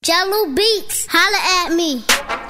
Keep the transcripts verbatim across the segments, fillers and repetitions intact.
Jello Beats, holla at me.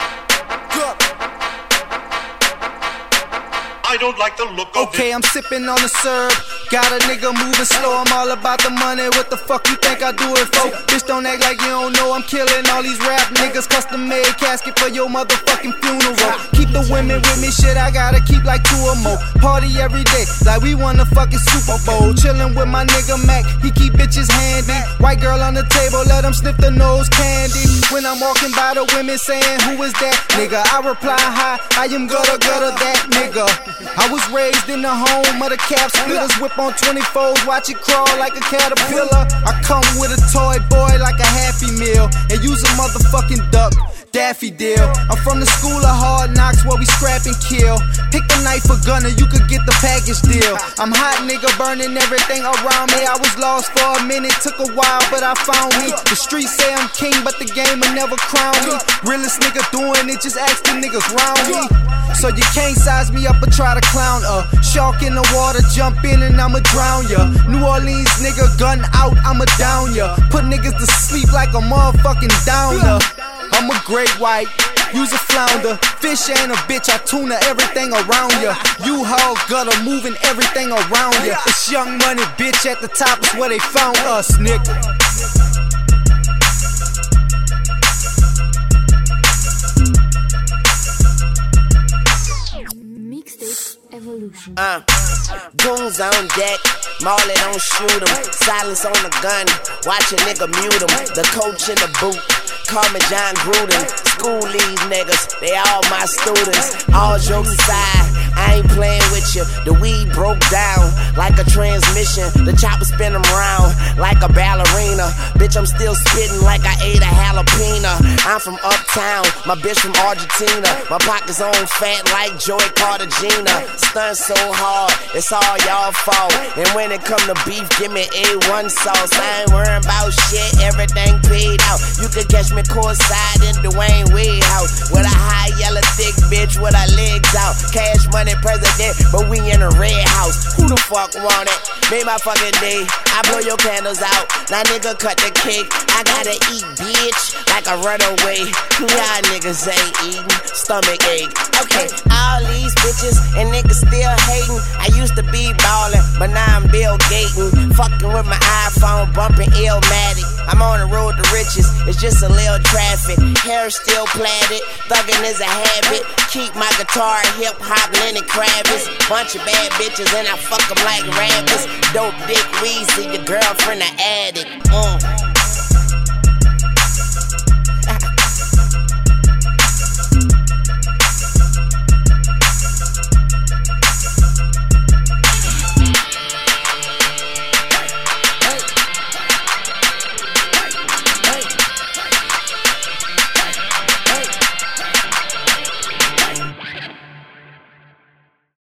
I don't like the look of Okay, it. I'm sipping on the syrup. Got a nigga moving slow, I'm all about the money. What the fuck you think I do it for? Bitch, don't act like you don't know I'm killing all these rap niggas. Custom made casket for your motherfucking funeral. Keep the women with me, shit, I gotta keep like two or more. Party every day, like we won the fucking Super Bowl. Chillin' with my nigga Mac, he keep bitches handy. White girl on the table, let him sniff the nose candy. When I'm walking by the women saying, who is that nigga? I reply, hi, I am gutter gutter that nigga. I was raised in the home of the cap splitters. Whip on twenty-fours, watch it crawl like a caterpillar. I come with a toy boy like a Happy Meal and use a motherfucking duck, Daffy Deal. I'm from the school of hard knocks where we scrap and kill. Pick the knife or gunner, you could get the package deal. I'm hot nigga burning everything around me. I was lost for a minute, took a while, but I found me. The streets say I'm king, but the game will never crown me. Realest nigga doing it, just ask the niggas round me. So you can't size me up or try to clown a shark in the water, jump in and I'ma drown ya. New Orleans nigga, gun out, I'ma down ya. Put niggas to sleep like a motherfucking downer. I'm a great white, use a flounder. Fish ain't a bitch, I tuna everything around ya. You hog gutter, moving everything around ya. It's Young Money, bitch, at the top is where they found us, nigga. Uh, goons on deck, Marley don't shoot 'em. Silence on the gun, watch a nigga mute 'em. The coach in the boot, call me John Gruden. School these niggas, they all my students. All jokes aside, I ain't playing with you. The weed broke down like a transmission. The chopper spin 'em round like a ballerina. Bitch, I'm still spitting like I ate a jalapeno. I'm from uptown, my bitch from Argentina. My pockets on fat like Joey Cartagena. Stunt so hard, it's all y'all fault. And when it come to beef, give me A one sauce. I ain't worrying about shit, everything paid out. You can catch me courtside in Dwayne Wade house with a high yellow thick bitch with her legs out. Cash money president, but we in a red house. Who the fuck want it? Made my fucking day. I blow your candles out. Now nigga cut the cake. I gotta eat, bitch, like a runaway. Y'all niggas ain't eating, stomach ache. Okay, all these bitches and niggas still hating. I used to be ballin', but now I'm Bill Gaten. Fucking with my iPhone, bumping Illmatic. I'm on the road to riches, it's just a little traffic. Hair still plaited, thuggin' is a habit. Keep my guitar hip hop, Lenny Kravitz. Bunch of bad bitches and I fuck them like rabbits. Dope dick Weezy, your girlfriend an addict. Uh.